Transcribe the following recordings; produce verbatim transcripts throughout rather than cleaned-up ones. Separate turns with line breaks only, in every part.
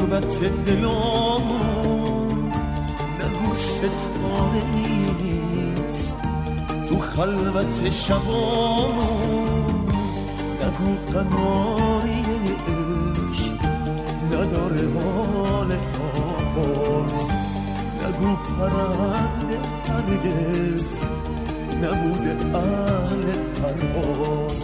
غربت دلامون نگو ستاره نیست، تو خلوت شبامون نگو قناری عشق نداره حال آواز، نگو پرنده هرگز نبوده اهل پرواز.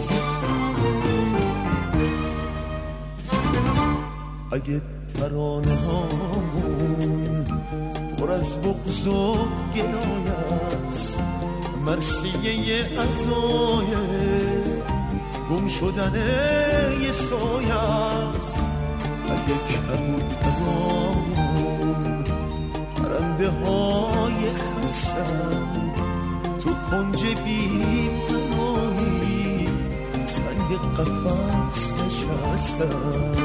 اگه ترانه هامون پر از بغض و گلایه است، مرثیه عزای گم شدن یه سایه است. اگه کبوترامون پرنده های خستن تو کنج بی پناهی تنگ قفس نشستن،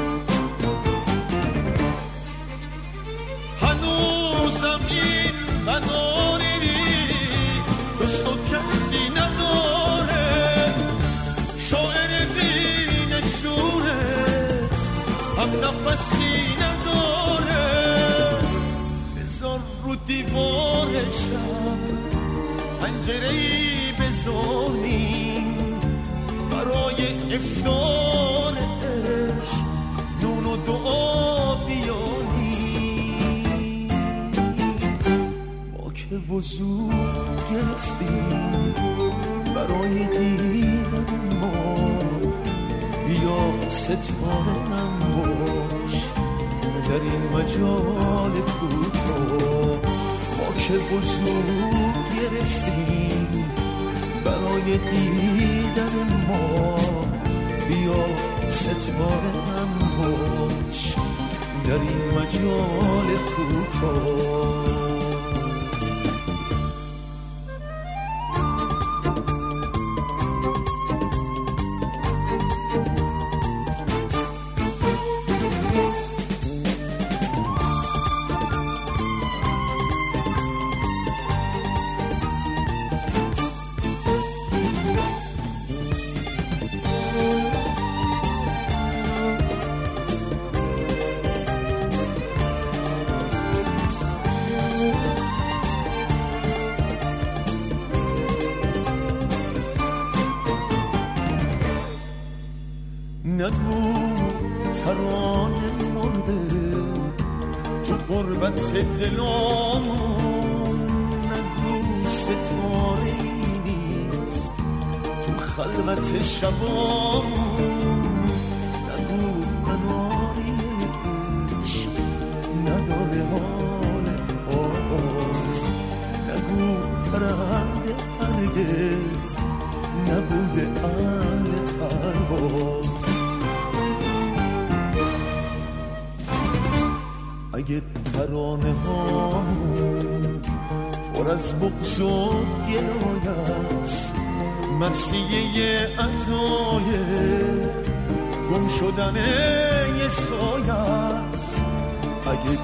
هنوزم این قناری تو تو کسی نداره، شاعر بی نشونت هم نفسی نداره. بذار رو دیوار شب پنجره‌ای بزنیم برای افطار عشق نون و دعا بیاریم. ما که وضو گرفتیم برای دیدن ما، بیا ستاره هم باش در این مجال کوتاه. ما که وضو گرفتیم برای دیدن ما، بیا ستاره هم باش در این مجال کوتاه. نگو ترانه مرده تو غربت دلامون، نگو ستاره نیست تو خلوت شبامون، نگو قناری عشق نداره حال آواز، نگو پرنده هرگز نبوده اهل پرواز. اگه ترانه هامون پر از بغض و گلایه است، مرثیه عزای گم شدن یه سایه است. اگه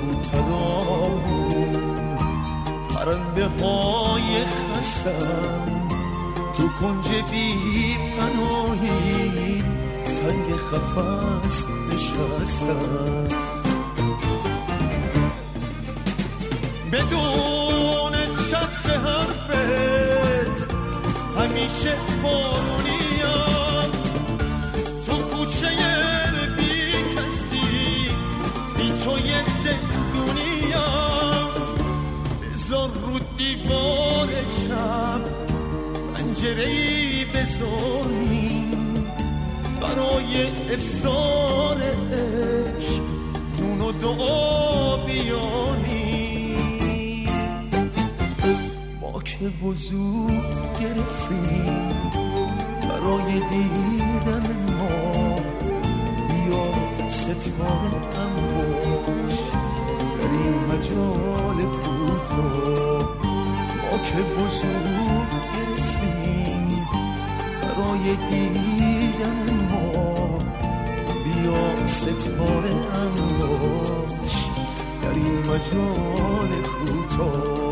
کبوترامون پرنده های خستن تو کنج بی پناهی تنگ قفس نشستن، بدون شطف حرفت همیشه بارونیم تو کوچه بی کسی، بی توی زندونیم. بذار رو دیوار شب پنجره‌ای بزنیم برای افطار عشق نون و دعا بیاریم. ما که وضو گرفتیم برای دیدن ما، بیا ستاره هم باش در این مجال کوتاه. ما که وضو گرفتیم برای دیدن ما، بیا ستاره هم باش در این مجال کوتاه.